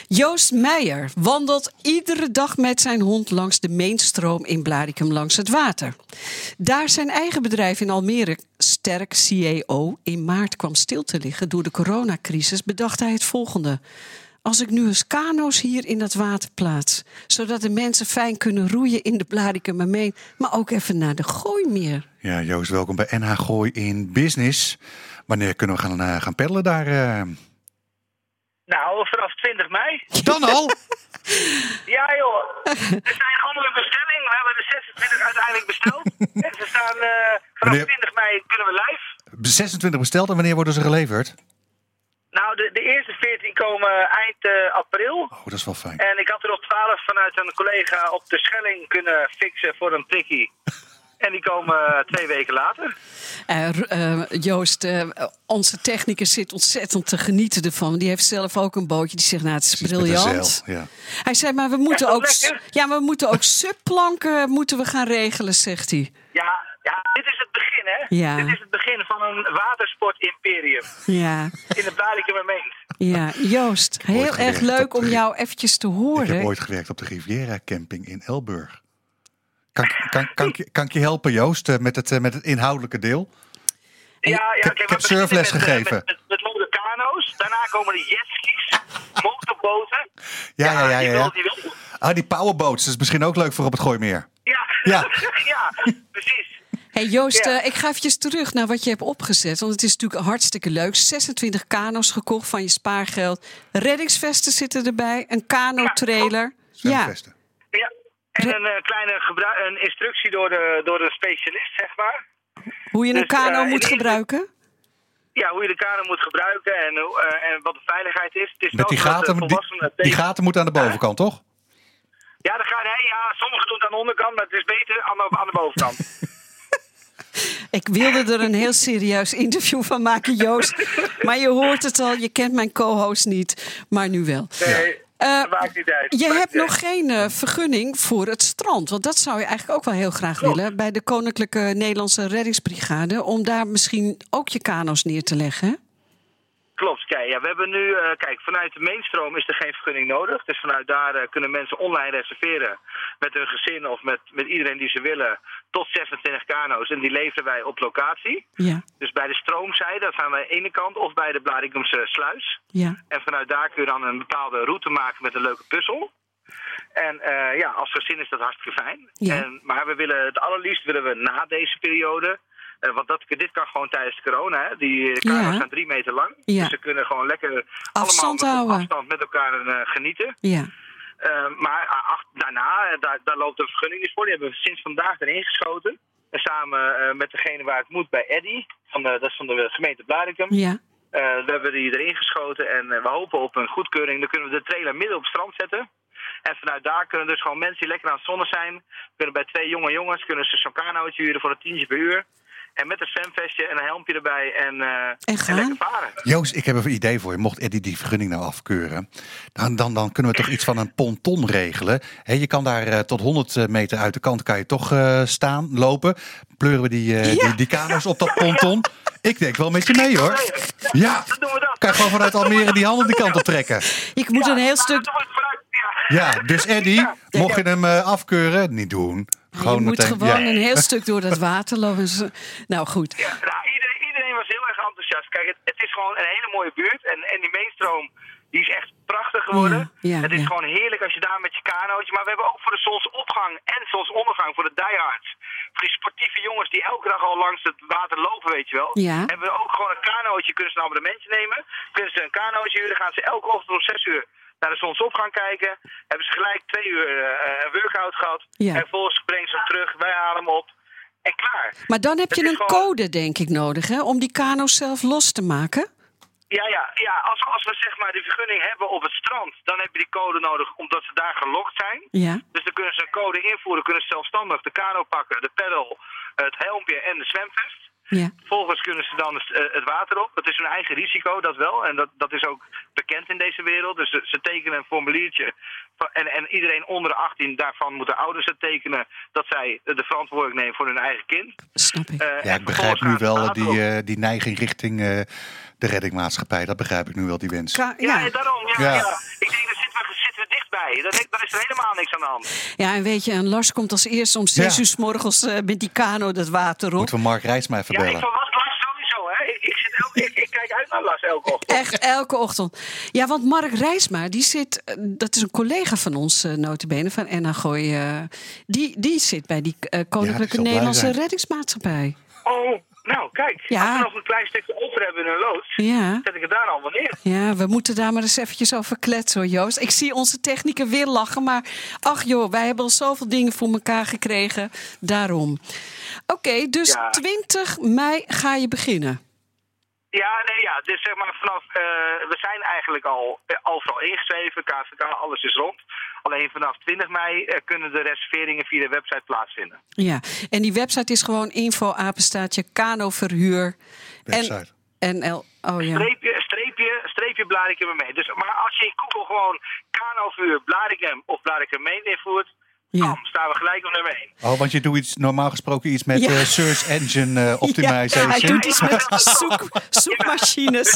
Joost Meijer wandelt iedere dag met zijn hond langs de Meenstroom in Blaricum langs het water. Daar zijn eigen bedrijf in Almere, Sterk CEO, in maart kwam stil te liggen door de coronacrisis, bedacht hij het volgende. Als ik nu eens kano's hier in dat water plaats, zodat de mensen fijn kunnen roeien in de Blaricum, maar ook even naar de Gooimeer. Ja, Joost, welkom bij NH Gooi in Business. Wanneer kunnen we gaan peddelen daar? Nou, vanaf 20 mei. Dan al? Ja joh, er zijn andere bestellingen. We hebben de 26 uiteindelijk besteld. En ze staan vanaf 20 mei kunnen we live. 26 besteld en wanneer worden ze geleverd? Nou, de eerste 14 komen eind april. Oh, dat is wel fijn. En ik had er nog 12 vanuit een collega op de Schelling kunnen fixen voor een prikkie. En die komen 2 weken later. Joost, onze technicus zit ontzettend te genieten ervan. Die heeft zelf ook een bootje. Die zegt, nou, het is briljant. Ja. Hij zei, maar we moeten ook subplanken moeten we gaan regelen, zegt hij. Ja, dit is het begin, hè? Ja. Dit is het begin van een watersport-imperium. Ja. In de Blaricum Meent. Ja, Joost, heel erg leuk om jou eventjes te horen. Ik heb ooit gewerkt op de Riviera Camping in Elburg. Kan ik je helpen, Joost, met het inhoudelijke deel? Ik heb surfles gegeven. Met lode kano's. Daarna komen de jetskis, motorboten. Ja. Die powerboats, dat is misschien ook leuk voor op het Gooimeer. Ja, precies. Hey Joost, ik ga eventjes terug naar wat je hebt opgezet. Want het is natuurlijk hartstikke leuk. 26 kano's gekocht van je spaargeld. Reddingsvesten zitten erbij. Een kano-trailer. Zwemvesten. Ja. En een kleine een instructie door de specialist, zeg maar. Hoe je een kano moet gebruiken? Ja, hoe je de kano moet gebruiken en wat de veiligheid is. Het is met die gaten moeten aan de bovenkant, toch? Ja, sommigen doen het aan de onderkant, maar het is beter aan de bovenkant. Ik wilde er een heel serieus interview van maken, Joost. Maar je hoort het al, je kent mijn co-host niet, maar nu wel. Nee. Maakt niet uit. Je hebt nog geen vergunning voor het strand. Want dat zou je eigenlijk ook wel heel graag willen. Bij de Koninklijke Nederlandse Reddingsbrigade. Om daar misschien ook je kano's neer te leggen. Hè? Klopt. Kijk, we hebben nu... vanuit de Meenstroom is er geen vergunning nodig. Dus vanuit daar kunnen mensen online reserveren. Met hun gezin of met iedereen die ze willen. Tot 26 kano's. En die leveren wij op locatie. Ja. Dus bij de stroomzijde, dat gaan wij aan de ene kant. Of bij de Blaricumse sluis. Ja. En vanuit daar kun je dan een bepaalde route maken met een leuke puzzel. En als gezin is dat hartstikke fijn. Ja. Maar het allerliefst willen we na deze periode... want dit kan gewoon tijdens de corona. Hè. Die kano's zijn 3 meter lang. Ja. Dus ze kunnen gewoon lekker afstand met elkaar genieten. Ja. Daarna loopt de vergunning dus voor. Die hebben we sinds vandaag erin geschoten. En samen met degene waar het moet bij Eddy. Dat is van de gemeente Blaricum. Ja. We hebben die erin geschoten. En we hopen op een goedkeuring. Dan kunnen we de trailer midden op het strand zetten. En vanuit daar kunnen dus gewoon mensen die lekker aan het zonnen zijn. Kunnen bij 2 jonge jongens kunnen ze zo'n kanootje huren voor $10 per uur. En met een zwemvestje en een helmpje erbij en lekker varen. Joost, ik heb een idee voor je. Mocht Eddy die vergunning nou afkeuren, dan kunnen we toch iets van een ponton regelen. Je kan daar tot 100 meter uit de kant kan je toch staan, lopen. Pleuren we die kano's op dat ponton. Ik denk wel met je mee, hoor. Ja, dan doen we dat. Kan je gewoon vanuit Almere die handen die kant op trekken. Je moet een heel stuk... Ja, dus Eddy, mocht je hem afkeuren, niet doen. Je moet gewoon een heel stuk door dat water lopen. Nou, goed. Ja, iedereen was heel erg enthousiast. Kijk, het is gewoon een hele mooie buurt. En die Meenstroom, die is echt prachtig geworden. Het is gewoon heerlijk als je daar met je kanootje... Maar we hebben ook voor de zonsopgang en zonsondergang voor de diehards. Voor die sportieve jongens die elke dag al langs het water lopen, weet je wel. Ja. Hebben we ook gewoon een kanootje, kunnen ze een abonnementje nemen. Kunnen ze een kanootje huren, gaan ze elke ochtend om 6 uur... naar de zonsopgang kijken. Hebben ze gelijk 2 uur een workout gehad. Ja. En vervolgens brengen ze hem terug. Wij halen hem op. En klaar. Maar dan heb je een code, denk ik, nodig, hè? Om die kano's zelf los te maken. Ja. Als we zeg maar die vergunning hebben op het strand, dan heb je die code nodig omdat ze daar gelogd zijn. Ja. Dus dan kunnen ze een code invoeren, kunnen ze zelfstandig de kano pakken, de peddel, het helmpje en de zwemvest. Ja. Vervolgens kunnen ze dan het water op. Dat is hun eigen risico, dat wel. En dat is ook bekend in deze wereld. Dus ze tekenen een formuliertje. En iedereen onder de 18, daarvan moeten ouders het tekenen... dat zij de verantwoording nemen voor hun eigen kind. Snap ik. Ik begrijp nu wel die neiging richting de reddingmaatschappij. Dat begrijp ik nu wel, die wens. Daarom. Ja. Ik denk, er zitten dan is er helemaal niks aan de hand. Ja, en weet je, en Lars komt als eerste om 6 uur 's morgens met die kano dat water op. Moeten we Mark Rijsma even Ja, ik bellen? verwacht Lars sowieso, hè. Ik kijk uit naar Lars elke ochtend. Echt elke ochtend. Ja, want Mark Rijsma, die zit, dat is een collega van ons, nota bene, van Enna Gooi. Die zit bij die Koninklijke zal blij Nederlandse zijn. Reddingsmaatschappij. Oh, nou, kijk. Ja. Als we nog een klein stukje over hebben in een loods, Ja. zet ik het daar al wel neer. Ja, we moeten daar maar eens eventjes over kletsen hoor, Joost. Ik zie onze techniker weer lachen, maar ach joh, wij hebben al zoveel dingen voor elkaar gekregen. Daarom. Oké, dus Ja. 20 mei ga je beginnen. Ja, dus zeg maar vanaf, we zijn eigenlijk al overal ingeschreven, KVK, alles is rond. Alleen vanaf 20 mei kunnen de reserveringen via de website plaatsvinden. Ja, en die website is gewoon info-apenstaartje kanoverhuur. Website. NL. Oh ja. Streepje Blaricum mee. Dus, maar als je in Google gewoon kanoverhuur Blaricum of Blaricum Main invoert, dan staan we gelijk op nummer 1. Oh, want je doet normaal gesproken iets met Ja. Search Engine Optimization. Ja, hij doet iets met zoekmachines.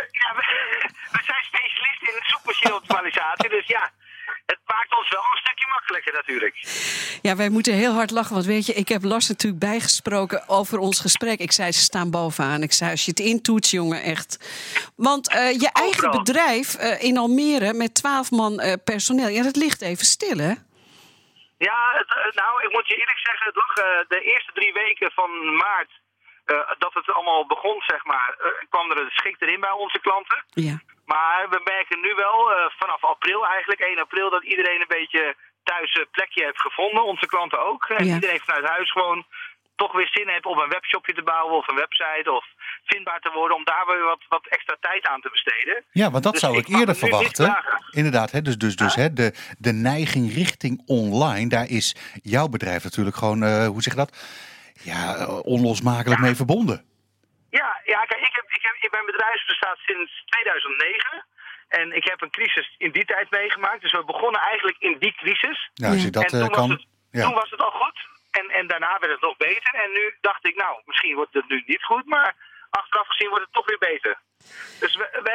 We zijn specialisten in zoekmachine-optimalisatie, dus ja, het maakt ons wel een stukje makkelijker natuurlijk. Ja, wij moeten heel hard lachen. Want weet je, ik heb Lars natuurlijk bijgesproken over ons gesprek. Ik zei, ze staan bovenaan. Ik zei, als je het intoetst, jongen, echt. Want je eigen bedrijf in Almere met 12 man personeel, ja, dat ligt even stil, hè? Ja, nou, ik moet je eerlijk zeggen, het lag de eerste 3 weken van maart, dat het allemaal begon, zeg maar, kwam er een schik erin bij onze klanten. Ja. Maar we merken nu wel, vanaf april eigenlijk, 1 april, dat iedereen een beetje thuis een plekje heeft gevonden. Onze klanten ook. En iedereen vanuit huis gewoon toch weer zin heeft om een webshopje te bouwen of een website of vindbaar te worden, om daar weer wat extra tijd aan te besteden. Ja, want dat Dus zou ik ik mag eerder het nu niet verwachten. vragen. Inderdaad, hè, dus hè, de neiging richting online, daar is jouw bedrijf natuurlijk gewoon, hoe zeg je dat? Ja, onlosmakelijk mee verbonden. Ja, kijk, mijn bedrijf bestaat sinds 2009. En ik heb een crisis in die tijd meegemaakt. Dus we begonnen eigenlijk in die crisis. Ja, als je dat en toen was het al goed. En daarna werd het nog beter. En nu dacht ik, nou, misschien wordt het nu niet goed. Maar achteraf gezien wordt het toch weer beter. Dus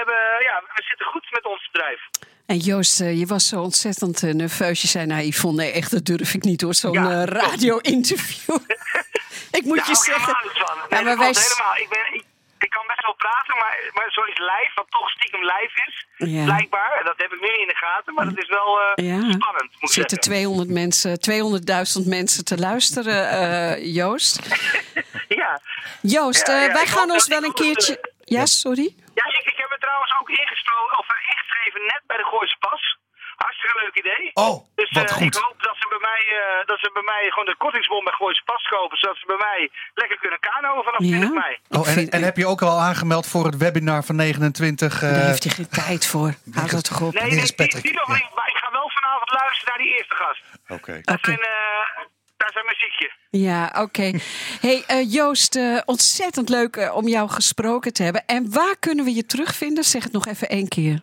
we zitten goed met ons bedrijf. En Joost, je was zo ontzettend nerveus. Je zei, nou Yvonne, nee, echt, dat durf ik niet hoor. Zo'n radio-interview. Ik moet je zeggen. Nee, maar ik kan best wel praten, maar zoiets live, wat toch stiekem live is, blijkbaar. En dat heb ik nu niet in de gaten, maar dat is wel spannend, moet ik zitten 200 mensen, 200.000 mensen te luisteren, Joost. Ja. Joost, wij gaan ons wel een keertje... Ja, sorry? Ja, ik heb me trouwens ook ingeschreven net bij de Gooise Pas. Hartstikke leuk idee. Oh, dus wat goed. ik hoop dat ze bij mij gewoon de kortingsbon bij Gooise Pas kopen, zodat ze bij mij lekker kunnen kanoën vanaf 20 mei. Oh, en heb je ook al aangemeld voor het webinar van 29? Daar heeft hij geen tijd voor. Houd dat toch op. Nee, die nog niet, maar ik ga wel vanavond luisteren naar die eerste gast. Oké. Daar zijn muziekje. Ja, oké. Hey, Joost, ontzettend leuk om jou gesproken te hebben. En waar kunnen we je terugvinden? Zeg het nog even 1 keer.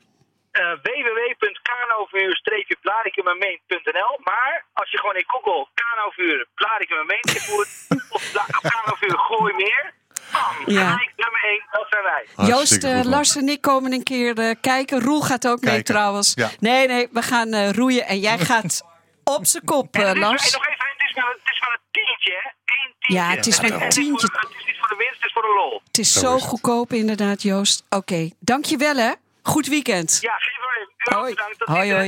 www.kanovuur-blaricummain.nl. Maar als je gewoon in Google kanovuur Blaricummain invoert of kanovuur Gooimeer, gelijk nummer 1, dat zijn wij. Joost, Lars en ik komen een keer kijken. Roel gaat ook mee trouwens. Ja. Nee, we gaan roeien en jij gaat op z'n kop, Lars. En nog even, het is van een tientje, hè? 1 tientje. Ja, het is van een tientje. Het is niet voor de winst, het is voor de lol. Het is zo goedkoop inderdaad, Joost. Oké, dankjewel hè. Goed weekend. Ja, geen probleem. Hoi. Hoi.